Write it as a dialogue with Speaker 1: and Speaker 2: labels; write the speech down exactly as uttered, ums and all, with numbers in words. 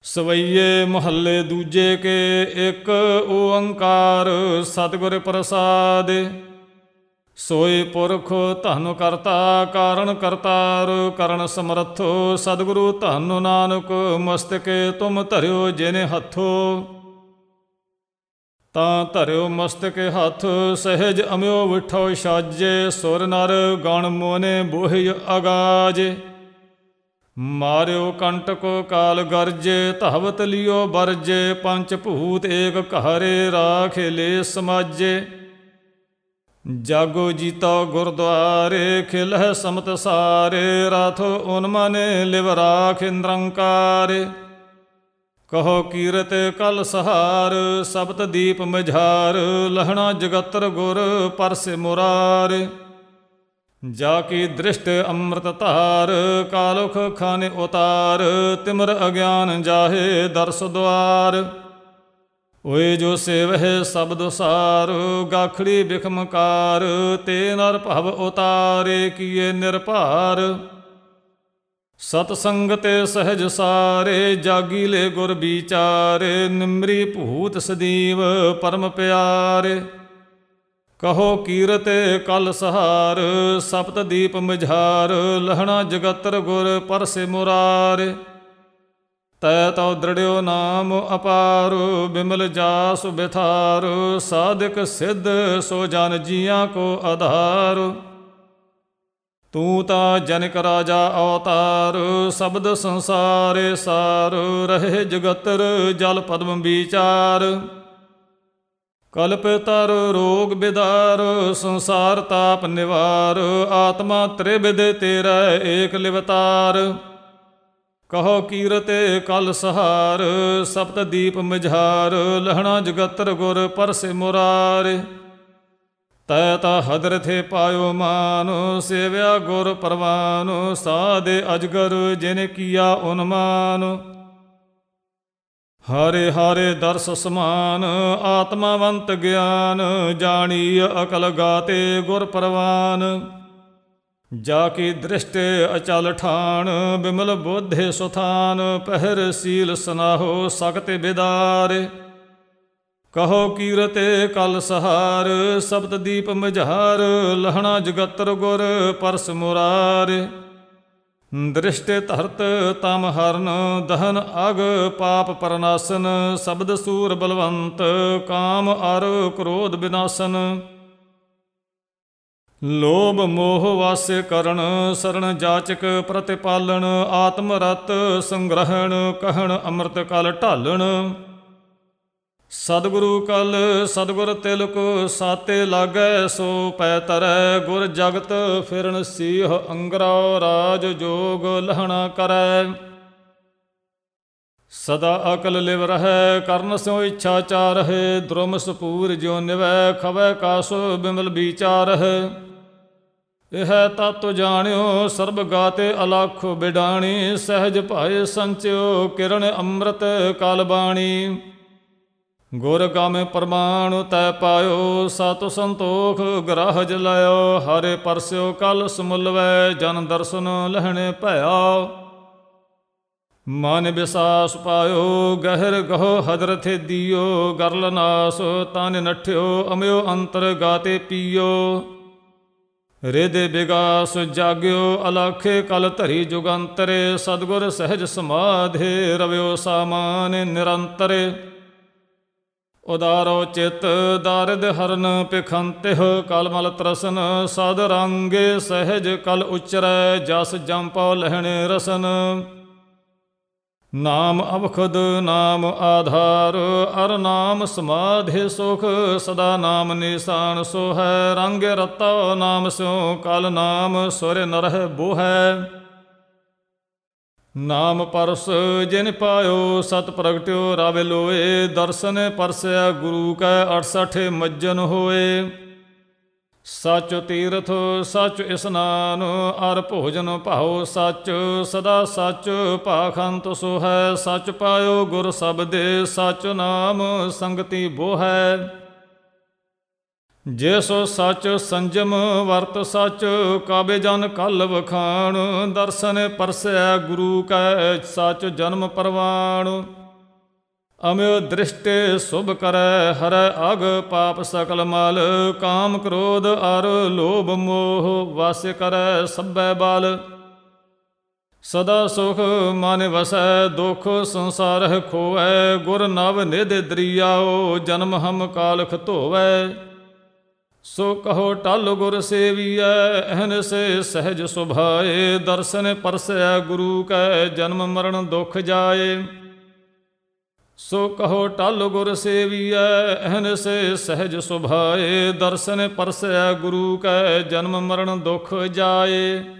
Speaker 1: ਸਵਈਏ ਮੁਹੱਲੇ ਦੂਜੇ ਕੇ ਇੱਕ ਓੰਕਾਰ ਸਤਿਗੁਰ ਪ੍ਰਸਾਦਿ। ਸੋਇ ਪੁਰਖ ਧੰਨ ਕਰਤਾ ਕਾਰਨ ਕਰਤਾਰ ਕਰਨ ਸਮਰੱਥੋ। ਸਤਿਗੁਰੂ ਧੰਨ ਨਾਨਕ ਮਸਤਕੇ ਤੁਮ ਧਰਿਓ ਜਿਨੇ ਹੱਥੋ। ਤਾਂ ਧਰਿਓ ਮਸਤਕੇ ਹੱਥ ਸਹਿਜ ਅਮਿਓ ਵਿਠੋ ਸਾਜੇ। ਸੁਰ ਨਰ ਗਣ ਮੋਨੇ ਬੋਹਿ ਅਗਾਜੇ। ਮਾਰਿਓ ਕੰਟਕ ਕਾਲ ਗਰਜੇ ਧਾਵਤ ਲਿਓ ਬਰਜੇ। ਪੰਚ ਭੂਤ ਏਕ ਘਾਰੇ ਰਾਖੇ ਲੈ ਸਮਾਜੇ। ਜਾਗੋ ਜੀਤਾ ਗੁਰਦੁਆਰੇ ਖਿਲਹਿ ਸਮਤ ਸਾਰੇ। ਰਾਥ ਉਨਮਨੇ ਲਿਵ ਰਾਖ ਨਿਰੰਕਾਰੇ। ਕਹੋ ਕੀਰਤ ਕਲ ਸਹਾਰ ਸਬਤ ਦੀਪ ਮਝਾਰ। ਲਹਣਾ ਜਗਤਰ ਗੁਰ ਪਰਸਿ ਮੁਰਾਰੇ। ਜਾ ਕੀ ਦ੍ਰਿਸ਼ਟ ਅੰਮ੍ਰਿਤ ਧਾਰ ਕਾਲੁਖ ਖਾਨੇ ਉਤਾਰ। ਤਿਮਰ ਅਗਿਆਨ ਜਾਹੇ ਦਰਸ ਦੁਆਰ। ਓਏ ਜੋ ਸੇਵਹਿ ਸਬਦ ਸਾਰ ਗਾਖੜੀ ਬਿਖਮਕਾਰ। ਤੇ ਨਰ ਭਵ ਉਤਾਰੇ ਕੀਏ ਨਿਰਭਾਰ। ਸਤ ਸੰਗਤੇ ਸਹਿਜ ਸਾਰੇ ਜਾਗੀ ਲੈ ਗੁਰ ਵਿਚਾਰੇ। ਨਿਮਰੀ ਭੂਤ ਸਦੀਵ ਪਰਮ ਪਿਆਰੇ। ਕਹੋ ਕੀਰਤੇ ਕਲ ਸਹਾਰ ਸਪਤ ਦੀਪ ਮਝਾਰ। ਲਹਣਾ ਜਗਤਰ ਗੁਰ ਪਰਸਿ ਮੁਰਾਰੇ। ਤੈ ਤਉ ਦ੍ਰਿੜਿਓ ਨਾਮ ਅਪਾਰ ਬਿਮਲ ਜਾਸ ਬਿਥਾਰ। ਸਾਧਕ ਸਿੱਧ ਸੋ ਜਨ ਜੀਆਂ ਕੋ ਆਧਾਰ। ਤੂੰ ਤਾਂ ਜਨਕ ਰਾਜਾ ਅਵਤਾਰ ਸ਼ਬਦ ਸੰਸਾਰੇ ਸਾਰ। ਰਹੇ ਜਗਤਰ ਜਲ ਪਦਮ ਵਿਚਾਰ। ਕਲਪ ਤਰ ਰੋਗ ਬਿਦਾਰ ਸੰਸਾਰ ਤਾਪ ਨਿਵਾਰ। ਆਤਮਾ ਤ੍ਰਿਵਿਧ ਤੇਰਾ ਏਕ ਲਿਵਤਾਰ। ਕਹੋ ਕੀਰਤੇ ਕਲ ਸਹਾਰ ਸਪਤ ਦੀਪ ਮਝਾਰ। ਲਹਣਾ ਜਗਤਰ ਗੁਰ ਪਰਸਿ ਮੁਰਾਰੇ। ਤੈ ਤਾ ਹਦਰਥੇ ਪਾਇਓ ਮਾਨ ਸੇਵਿਆ ਗੁਰ ਪਰਵਾਨ। ਸਾਧੇ ਅਜਗਰ ਜਿਨ ਕੀਆ ਉਨਮਾਨ। ਹਾਰੇ ਹਾਰੇ ਦਰਸ ਸਮਾਨ ਆਤਮਾਵੰਤ ਗਿਆਨ। ਜਾਣੀ ਅਕਲ ਗਾਤੇ ਗੁਰ ਪਰਵਾਨ। ਜਾ ਕੀ ਦ੍ਰਿਸ਼ਟ ਅਚਲ ਠਾਣ ਬਿਮਲ ਬੋਧੇ ਸੁਥਾਨ। ਪਹਿਰ ਸੀਲ ਸਨਾਹੋ ਸਖਤ ਬਿਦਾਰੇ। ਕਹੋ ਕੀਰਤੇ ਕਲ ਸਹਾਰ ਸਬਤ ਦੀਪ ਮਝਾਰ। ਲਹਣਾ ਜਗਤਰ ਗੁਰ ਪਰਸ ਮੁਰਾਰੇ। ਦ੍ਰਿਸ਼ਟ ਧਰਤ ਤਮ ਹਰਨ ਦਹਨ ਅਗ ਪਾਪ ਪਰਨਾਸਨ। ਸ਼ਬਦ ਸੂਰ ਬਲਵੰਤ ਕਾਮ ਅਰ ਕ੍ਰੋਧ ਵਿਨਾਸਨ। ਲੋਭ ਮੋਹ ਵਾਸੇ ਕਰਨ ਸਰਣ ਜਾਚਕ ਪ੍ਰਤਿਪਾਲਣ। ਆਤਮ ਰਤ ਸੰਗ੍ਰਹਣ ਕਹਿਣ ਅੰਮ੍ਰਿਤ ਕਲ ਢਾਲਣ। ਸਤਿਗੁਰੂ ਕਲ ਸਤਿਗੁਰ ਤਿਲਕ ਸਾਤੇ ਲਾਗੈ ਸੋ ਪੈ ਤਰੈ। ਗੁਰ ਜਗਤ ਫਿਰਨ ਸੀਹ ਅੰਗਰਾ ਰਾਜ ਜੋਗ ਲਹਣਾ ਕਰੈ। ਸਦਾ ਅਕਲ ਲਿਵ ਰਹੈ ਕਰਨ ਸਿਉ ਇੱਛਾ ਚਾਰਹਿ। ਦ੍ਰੁਮ ਸਪੂਰ ਜਿਉ ਨਿਵੈ ਖਵੈ ਕਾਸ ਬਿਮਲ ਵਿਚਾਰਹਿ। ਇਹ ਤਤ ਜਾਣਿਓ ਸਰਬ ਗਾਤੇ ਅਲਖ ਬਿਡਾਣੀ। ਸਹਿਜ ਭਾਏ ਸੰਚਿਓ ਕਿਰਨ ਅੰਮ੍ਰਿਤ ਕਲ ਬਾਣੀ। ਗੁਰ ਗਾਮੇ ਪ੍ਰਮਾਣ ਤੈ ਪਾਇਓ ਸਤ ਸੰਤੋਖ ਗ੍ਰਾਹਜ ਲਾਇਓ। ਹਰੇ ਪਰਸਿਓ ਕਲ ਸਮੁਲਵੈ ਜਨ ਦਰਸ਼ਨ ਲਹਿਣੇ ਭਇਆ। ਮਨ ਵਿਸਾਸ ਪਾਇਓ ਗਹਿਰ ਗਹੋ ਹਦਰਥੇ ਦਿਓ। ਗਰਲ ਨਾਸ ਤਨ ਨਠਿਓ ਅਮਿਓ ਅੰਤਰ ਗਾਤੇ ਪੀਓ। ਰਿਦੇ ਬਿਗਾਸ ਜਾਗਿਓ ਅਲਖੇ ਕਲ ਧਰੀ ਜੁਗੰਤਰੇ। ਸਤਿਗੁਰ ਸਹਿਜ ਸਮਾਧੇ ਰਵਿਓ ਸਾਮਾਨ ਨਿਰੰਤਰੇ। ਉਦਾਰੋ ਚਿਤ ਦਾਰਿਦ ਹਰਨ ਪਿਖੰਤਿਹ ਕਲ ਮਲ ਤਰਸਨ। ਸਦ ਰੰਗੇ ਸਹਿਜ ਕਲ ਉਚਰੈ ਜਸ ਜੰਪਉ ਲਹਿਣੇ ਰਸਨ। ਨਾਮ ਅਵਖਦ ਨਾਮ ਆਧਾਰ ਅਰ ਨਾਮ ਸਮਾਧਿ ਸੁਖ। ਸਦਾ ਨਾਮ ਨਿਸ਼ਾਨ ਸੋ ਹੈ ਰੰਗ ਰਤੋ ਨਾਮ ਸਿਉ ਕਲ ਨਾਮ ਸੁਰ ਨਰਹਿ ਬੋਹੈ। ਨਾਮ ਪਰਸ ਜਿਨ ਪਾਇਓ ਸਤ ਪ੍ਰਗਟਿਓ ਰਾਵੇ ਲੋਏ। ਦਰਸ਼ਨ ਪਰਸਿਆ ਗੁਰੂ ਕੈ ਅਠਸਠ ਮੱਜਨ ਹੋਏ। ਸਚ ਤੀਰਥ ਸਚ ਇਸਨਾਨ ਅਰ ਭੋਜਨ ਭਾਉ ਸਚ। ਸਦਾ ਸਚ ਭਾਖੰਤ ਸੋ ਹੈ। ਸਚ ਪਾਇਓ ਗੁਰ ਸਬਦੇ ਸਚ ਨਾਮ ਸੰਗਤੀ ਬੋਹੈ। ਜੇ ਸੋ ਸੱਚ ਸੰਜਮ ਵਰਤ ਸੱਚ, ਕਾਬੇ ਜਨ ਕਲ ਵਖਾਣ। ਦਰਸ਼ਨ ਪਰਸੈ ਗੁਰੂ ਕੈ, ਸੱਚ ਜਨਮ ਪਰਵਾਣ। ਅਮਿਓ ਦ੍ਰਿਸ਼ਟਿ ਸੁਭ ਕਰੈ, ਹਰੈ ਅਗ ਪਾਪ ਸਕਲ ਮਲ। ਕਾਮ ਕ੍ਰੋਧ ਅਰ ਲੋਭ ਮੋਹ, ਵਾਸ ਕਰੈ ਸਭੈ ਬਲ। ਸਦਾ ਸੁਖ ਮਨ ਵਸੈ, ਦੁਖ ਸੰਸਾਰਹਿ ਖੋਵੈ। ਗੁਰ ਨਵ ਨਿਧ ਦਰੀਆਓ, ਜਨਮ ਹਮ ਕਾਲਖ ਧੋਵੈ। ਸੋ ਕਹੋ ਟਲ ਗੁਰ ਸੇਵੀਐ, ਅਹਨਿਸੇ ਸਹਿਜ ਸੁਭਾਏ। ਦਰਸ਼ਨ ਪਰਸੈ ਗੁਰੂ ਕੈ, ਜਨਮ ਮਰਨ ਦੁਖ ਜਾਏ। ਸੋ ਕਹੋ ਟਲ ਗੁਰ ਸੇਵੀਐ, ਅਹਨਿਸੇ ਸਹਿਜ ਸੁਭਾਏ। ਦਰਸ਼ਨ ਪਰਸੈ ਗੁਰੂ ਕੈ, ਜਨਮ ਮਰਨ ਦੁਖ ਜਾਏ।